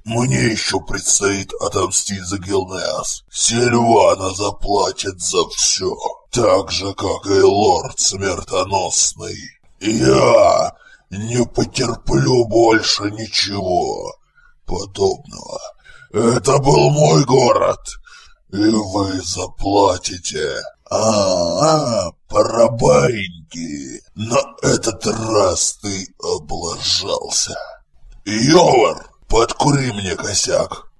Мне еще предстоит отомстить за Гилнеас. Сильвана заплатит за все, так же, как и лорд Смертоносный. Я не потерплю больше ничего подобного. Это был мой город, и вы заплатите. Парабайники, на этот раз ты облажался. Йовар, подкури мне косяк.